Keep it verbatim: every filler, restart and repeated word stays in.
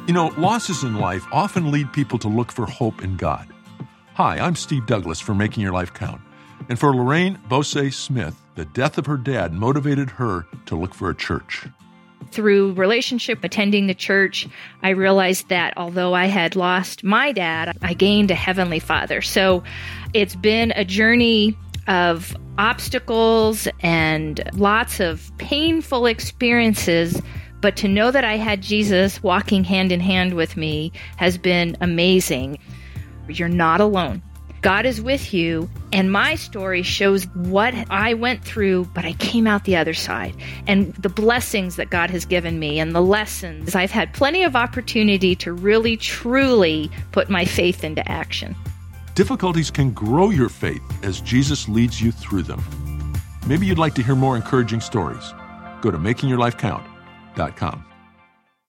You know, losses in life often lead people to look for hope in God. Hi, I'm Steve Douglas for Making Your Life Count. And for Lorraine Bose Smith, the death of her dad motivated her to look for a church. Through relationship, attending the church, I realized that although I had lost my dad, I gained a Heavenly Father. So it's been a journey of obstacles and lots of painful experiences, but to know that I had Jesus walking hand in hand with me has been amazing. You're not alone. God is with you, and my story shows what I went through, but I came out the other side, and the blessings that God has given me and the lessons. I've had plenty of opportunity to really, truly put my faith into action. Difficulties can grow your faith as Jesus leads you through them. Maybe you'd like to hear more encouraging stories. Go to making your life count dot com.